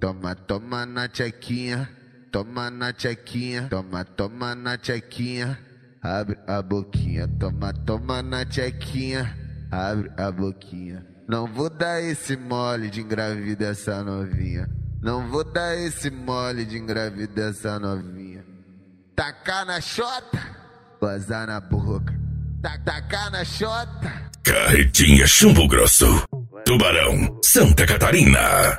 Toma, toma na tchequinha, toma na tchequinha, toma, toma na tchequinha, abre a boquinha, toma, toma na tchequinha, abre a boquinha. Não vou dar esse mole de engravida essa novinha, não vou dar esse mole de engravida essa novinha. Tacar na xota, gozar na boca, tacar na xota. Carretinha Chumbo Grosso, Tubarão, Santa Catarina.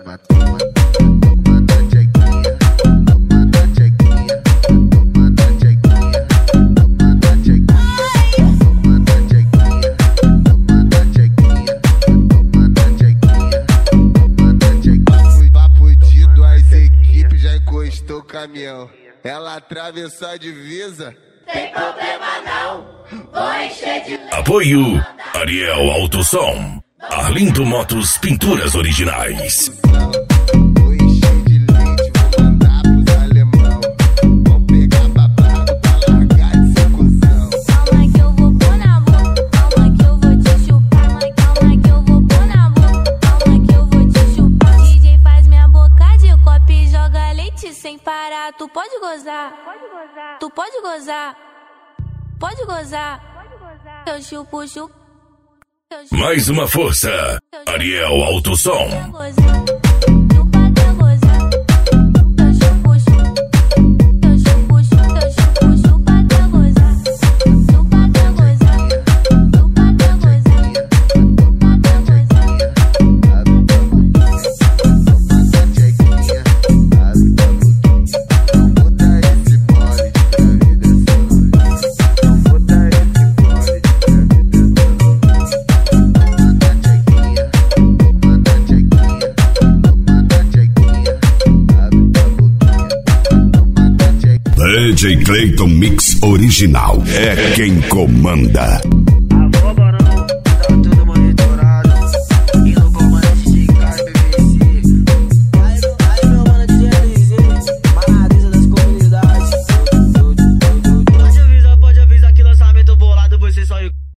Encostou o caminhão, ela atravessou a divisa. Tem problema não, vou encher de leite. Apoio Ariel Autosom, Arlindo Motos Pinturas Originais. Vou encher de leite, vou mandar pros alemão. Vão pegar babado pra largar de secusão. Calma que eu vou pôr na boca, calma que eu vou te chupar. Calma que eu vou pôr na boca, calma que eu vou te chupar. DJ faz minha boca de copo e joga leite sem parar. Tu pode gozar, tu pode gozar, pode gozar. Eu chupo, chupo. Mais uma força, Ariel Autosom. DJ Clayton Mix Original é quem comanda.